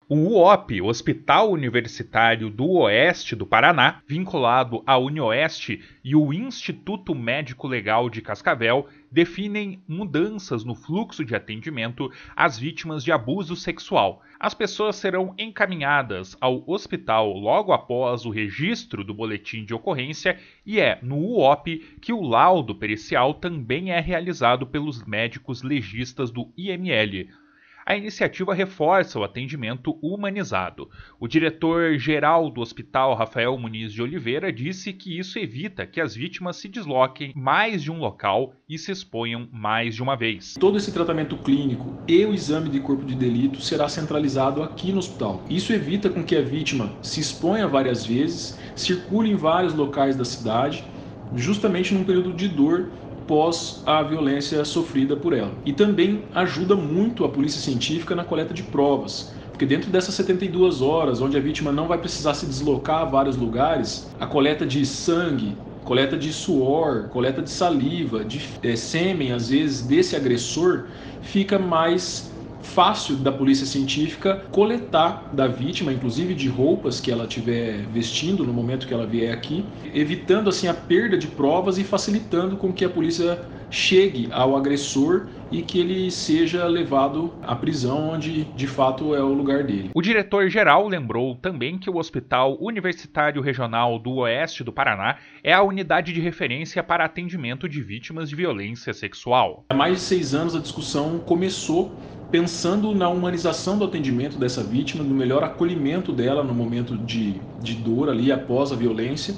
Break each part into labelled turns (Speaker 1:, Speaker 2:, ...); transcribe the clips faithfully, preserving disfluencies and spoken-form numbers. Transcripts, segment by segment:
Speaker 1: O U O P, Hospital Universitário do Oeste do Paraná, vinculado à UniOeste, e o Instituto Médico Legal de Cascavel definem mudanças no fluxo de atendimento às vítimas de abuso sexual. As pessoas serão encaminhadas ao hospital logo após o registro do boletim de ocorrência e é no U O P que o laudo pericial também é realizado pelos médicos legistas do I M L. A iniciativa reforça o atendimento humanizado. O diretor-geral do hospital, Rafael Muniz de Oliveira, disse que isso evita que as vítimas se desloquem mais de um local e se exponham mais de uma vez.
Speaker 2: Todo esse tratamento clínico e o exame de corpo de delito será centralizado aqui no hospital. Isso evita com que a vítima se exponha várias vezes, circule em vários locais da cidade, justamente num período de dor pós a violência sofrida por ela. E também ajuda muito a polícia científica na coleta de provas, porque dentro dessas setenta e duas horas, onde a vítima não vai precisar se deslocar a vários lugares, a coleta de sangue, coleta de suor, coleta de saliva, de é, sêmen, às vezes, desse agressor, fica mais fácil da polícia científica coletar da vítima, inclusive de roupas que ela estiver vestindo no momento que ela vier aqui, evitando assim a perda de provas e facilitando com que a polícia chegue ao agressor e que ele seja levado à prisão, onde de fato é o lugar dele.
Speaker 1: O diretor-geral lembrou também que o Hospital Universitário Regional do Oeste do Paraná é a unidade de referência para atendimento de vítimas de violência sexual.
Speaker 2: Há mais de seis anos a discussão começou pensando na humanização do atendimento dessa vítima, no melhor acolhimento dela no momento de, de dor ali após a violência.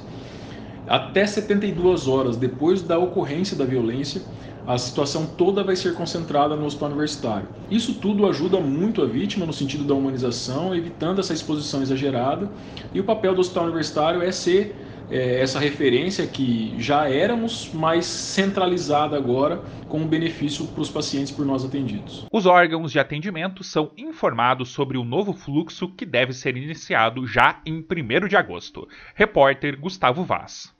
Speaker 2: Até setenta e duas horas depois da ocorrência da violência, a situação toda vai ser concentrada no hospital universitário. Isso tudo ajuda muito a vítima no sentido da humanização, evitando essa exposição exagerada. E o papel do hospital universitário é ser é, essa referência que já éramos, mas centralizada agora com um benefício para os pacientes por nós atendidos.
Speaker 1: Os órgãos de atendimento são informados sobre o novo fluxo que deve ser iniciado já em primeiro de agosto. Repórter Gustavo Vaz.